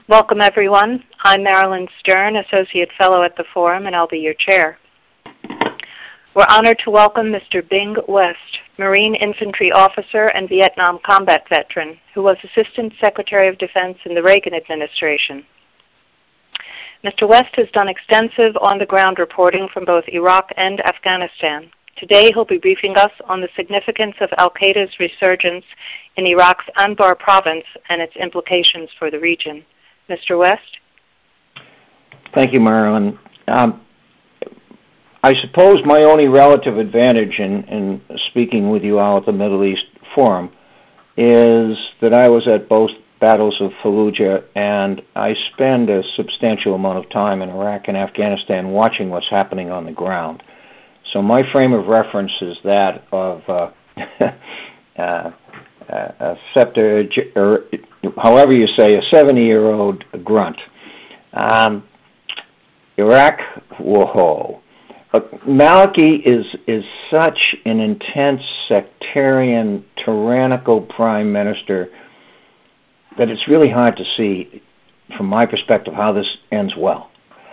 Welcome, everyone. I'm Marilyn Stern, Associate Fellow at the Forum, and I'll be your chair. We're honored to welcome Mr. Bing West, Marine Infantry Officer and Vietnam combat veteran, who was Assistant Secretary of Defense in the Reagan administration. Mr. West has done extensive on-the-ground reporting from both Iraq and Afghanistan. Today, he'll be briefing us on the significance of al-Qaeda's resurgence in Iraq's Anbar province and its implications for the region. Mr. West? Thank you, Marilyn. I suppose my only relative advantage in speaking with you all at the Middle East Forum is that I was at both battles of Fallujah, and I spend a substantial amount of time in Iraq and Afghanistan watching what's happening on the ground. So my frame of reference is that of however you say, a 70-year-old grunt. Iraq, whoa. Maliki is such an intense, sectarian, tyrannical prime minister that it's really hard to see, from my perspective, how this ends well.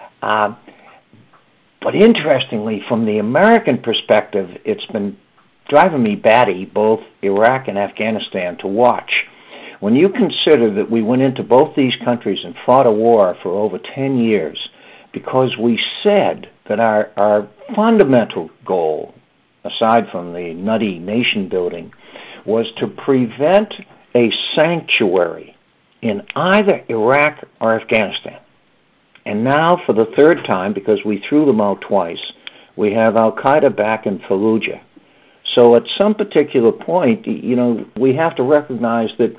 But interestingly, from the American perspective, it's been driving me batty, both Iraq and Afghanistan, to watch. When you consider that we went into both these countries and fought a war for over 10 years because we said that our fundamental goal, aside from the nutty nation building, was to prevent a sanctuary in either Iraq or Afghanistan. And now, for the third time, because we threw them out twice, we have al-Qaeda back in Fallujah. So at some particular point, we have to recognize that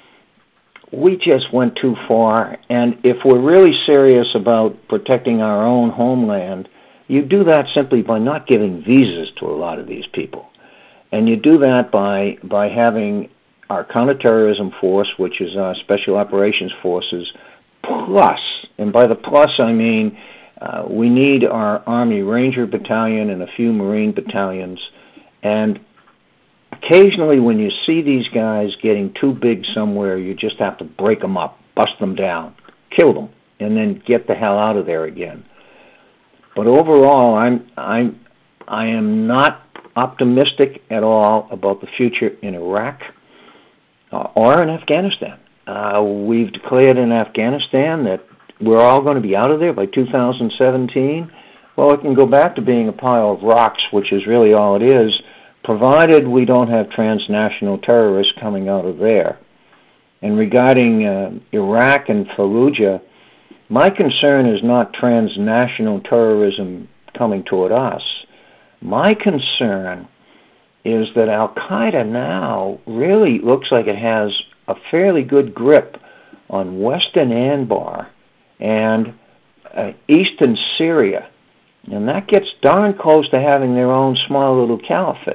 we just went too far, and if we're really serious about protecting our own homeland, you do that simply by not giving visas to a lot of these people. And you do that by having our counterterrorism force, which is our special operations forces, plus, and by the plus I mean we need our Army Ranger Battalion and a few Marine battalions. And occasionally when you see these guys getting too big somewhere, you just have to break them up, bust them down, kill them, and then get the hell out of there again. But overall, I am not optimistic at all about the future in Iraq or in Afghanistan. We've declared in Afghanistan that we're all going to be out of there by 2017. Well, it can go back to being a pile of rocks, which is really all it is, provided we don't have transnational terrorists coming out of there. And regarding Iraq and Fallujah, my concern is not transnational terrorism coming toward us. My concern is that al-Qaeda now really looks like it has a fairly good grip on western Anbar and eastern Syria. And that gets darn close to having their own small little caliphate.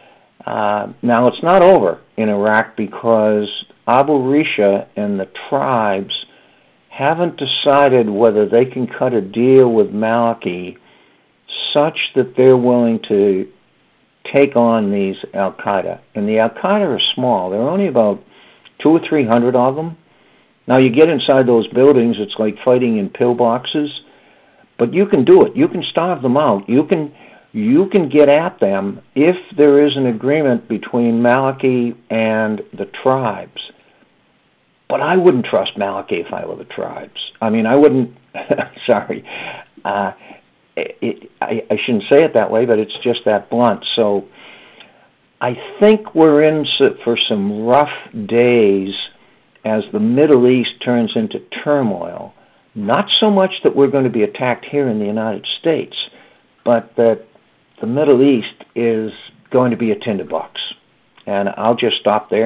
Now, it's not over in Iraq because Abu Risha and the tribes haven't decided whether they can cut a deal with Maliki such that they're willing to take on these al-Qaeda. And the al-Qaeda are small. There are only about 200 or 300 of them. Now, you get inside those buildings, it's like fighting in pillboxes. But you can do it. You can starve them out. You can get at them if there is an agreement between Maliki and the tribes. But I wouldn't trust Maliki if I were the tribes. I mean, I wouldn't, sorry. I shouldn't say it that way, but it's just that blunt. So I think we're in for some rough days as the Middle East turns into turmoil. Not so much that we're going to be attacked here in the United States, but that the Middle East is going to be a tinderbox. And I'll just stop there.